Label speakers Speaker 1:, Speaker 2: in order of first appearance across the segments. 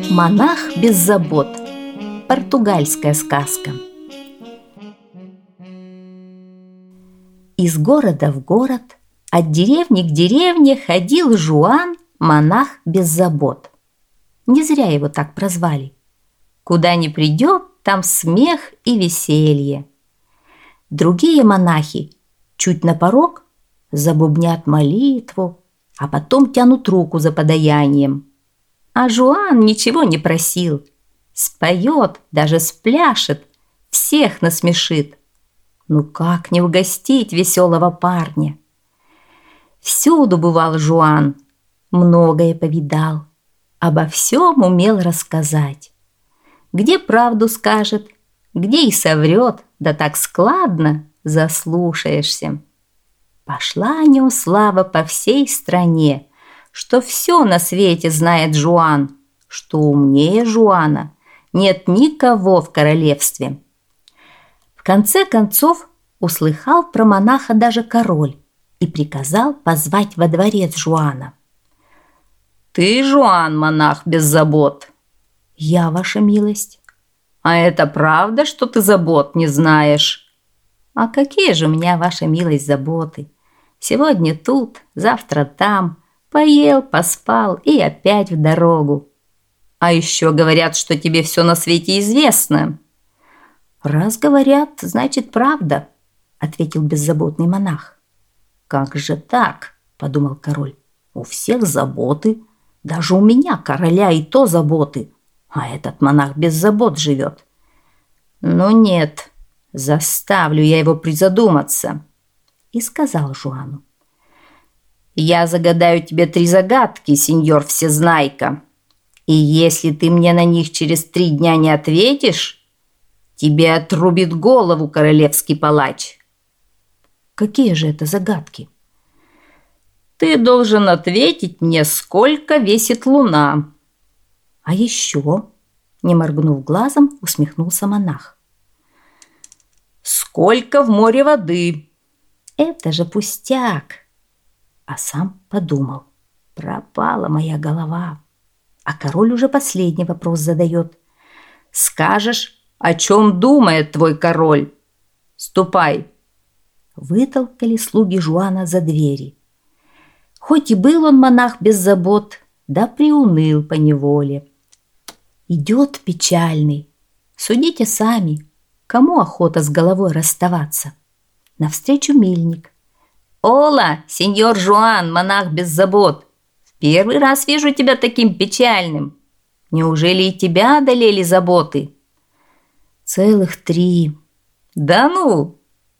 Speaker 1: Монах без забот. Португальская сказка. Из города в город, от деревни к деревне ходил Жуан, монах без забот. Не зря его так прозвали. Куда ни придет, там смех и веселье. Другие монахи чуть на порог забубнят молитву, а потом тянут руку за подаянием. А Жуан ничего не просил. Споет, даже спляшет, всех насмешит. Ну как не угостить веселого парня? Всюду бывал Жуан, многое повидал, обо всем умел рассказать. Где правду скажет, где и соврет, да так складно заслушаешься. Пошла о нем слава по всей стране, что все на свете знает Жуан, что умнее Жуана нет никого в королевстве. В конце концов услыхал про монаха даже король и приказал позвать во дворец Жуана. «Ты, Жуан, монах без забот?» «Я, ваша милость». «А это правда, что ты забот не знаешь?» «А какие же у меня, ваша милость, заботы? Сегодня тут, завтра там, поел, поспал и опять в дорогу. А еще говорят, что тебе все на свете известно». «Раз говорят, значит правда», — ответил беззаботный монах. «Как же так?» — подумал король. «У всех заботы, даже у меня, короля, и то заботы, а этот монах без забот живет. Ну нет, заставлю я его призадуматься». И сказал Жуану: «Я загадаю тебе 3 загадки, сеньор Всезнайка, и если ты мне на них через 3 дня не ответишь, тебе отрубит голову королевский палач». «Какие же это загадки?» «Ты должен ответить мне, сколько весит луна». «А еще?» – не моргнув глазом, усмехнулся монах. «Сколько в море воды?» «Это же пустяк». А сам подумал: пропала моя голова. А король уже последний вопрос задает. «Скажешь, о чем думает твой король? Ступай». Вытолкали слуги Жуана за двери. Хоть и был он монах без забот, да приуныл поневоле. Идет печальный. Судите сами, кому охота с головой расставаться. Навстречу мельник. «Ола, сеньор Жуан, монах без забот, в первый раз вижу тебя таким печальным. Неужели и тебя одолели заботы?» «Целых 3. «Да ну!»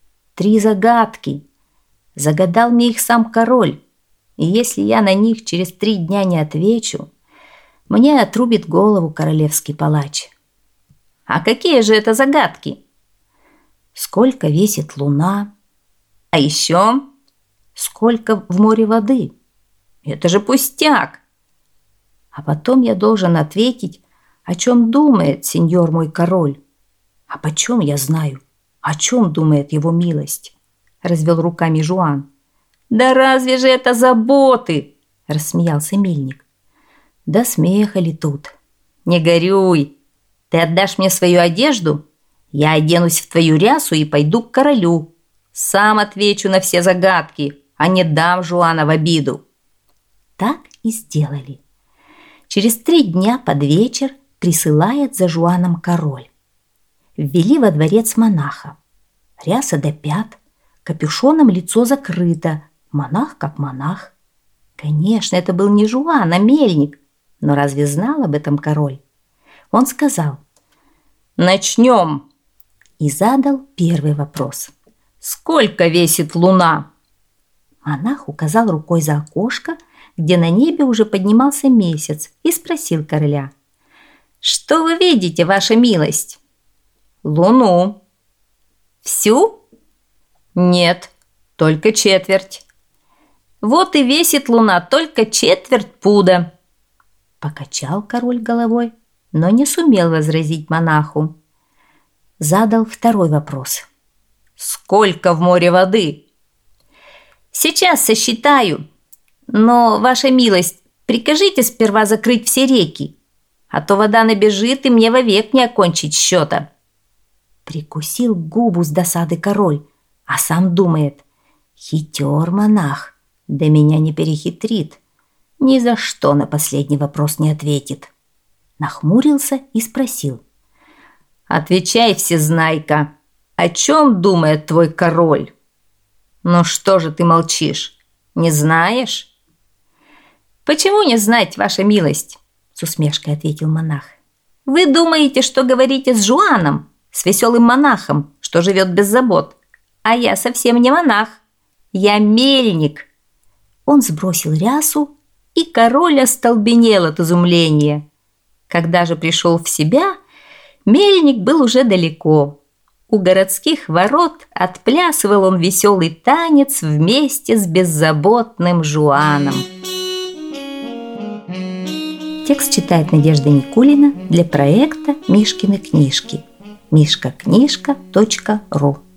Speaker 1: 3 загадки. Загадал мне их сам король. И если я на них через 3 дня не отвечу, мне отрубит голову королевский палач». «А какие же это загадки?» «Сколько весит луна?» «А еще?» «Сколько в море воды?» «Это же пустяк!» «А потом я должен ответить, о чем думает сеньор мой король». «А почем я знаю, о чем думает его милость?» – развел руками Жуан. «Да разве же это заботы?» – рассмеялся мельник. «Да смеха ли тут?» «Не горюй. Ты отдашь мне свою одежду, я оденусь в твою рясу и пойду к королю. Сам отвечу на все загадки, а не дам Жуана в обиду». Так и сделали. Через 3 дня под вечер присылает за Жуаном король. Ввели во дворец монаха. Ряса до пят, капюшоном лицо закрыто, монах как монах. Конечно, это был не Жуан, а мельник. Но разве знал об этом король? Он сказал: «Начнем!» И задал первый вопрос. «Сколько весит луна?» Монах указал рукой за окошко, где на небе уже поднимался месяц, и спросил короля: «Что вы видите, ваша милость?» «Луну». «Всю?» «Нет, только четверть». «Вот и весит луна только четверть пуда». Покачал король головой, но не сумел возразить монаху. Задал второй вопрос. «Сколько в море воды?» «Сейчас сосчитаю. Но, ваша милость, прикажите сперва закрыть все реки, а то вода набежит, и мне вовек не окончить счета». Прикусил губу с досады король, а сам думает: хитер монах, да меня не перехитрит, ни за что на последний вопрос не ответит. Нахмурился и спросил: «Отвечай, всезнайка, о чем думает твой король?» «Ну что же ты молчишь? Не знаешь?» «Почему не знать, ваша милость?» — с усмешкой ответил монах. «Вы думаете, что говорите с Жуаном, с веселым монахом, что живет без забот? А я совсем не монах. Я мельник». Он сбросил рясу, и король остолбенел от изумления. Когда же пришел в себя, мельник был уже далеко. У городских ворот отплясывал он веселый танец вместе с беззаботным Жуаном. Текст читает Надежда Никулина для проекта «Мишкины книжки». mishkaknижка.ру